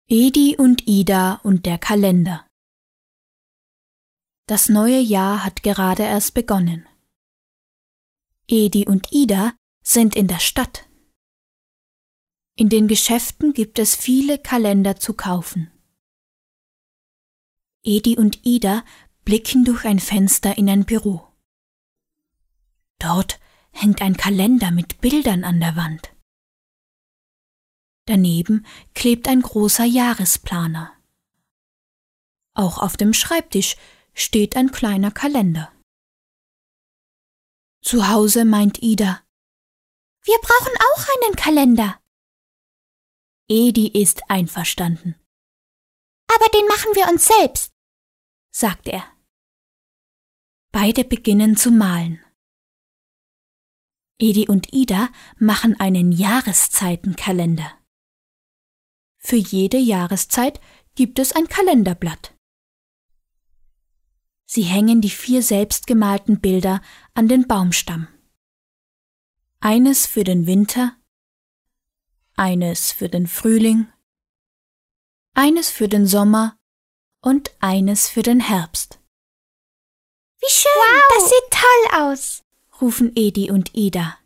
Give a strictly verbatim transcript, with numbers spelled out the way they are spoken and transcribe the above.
Edi und Ida und der Kalender. Das neue Jahr hat gerade erst begonnen. Edi und Ida sind in der Stadt. In den Geschäften gibt es viele Kalender zu kaufen. Edi und Ida blicken durch ein Fenster in ein Büro. Dort hängt ein Kalender mit Bildern an der Wand. Daneben klebt ein großer Jahresplaner. Auch auf dem Schreibtisch steht ein kleiner Kalender. Zu Hause meint Ida: Wir brauchen auch einen Kalender. Edi ist einverstanden. Aber den machen wir uns selbst, sagt er. Beide beginnen zu malen. Edi und Ida machen einen Jahreszeitenkalender. Für jede Jahreszeit gibt es ein Kalenderblatt. Sie hängen die vier selbstgemalten Bilder an den Baumstamm. Eines für den Winter, eines für den Frühling, eines für den Sommer und eines für den Herbst. Wie schön, wow. Das sieht toll aus, rufen Edi und Ida.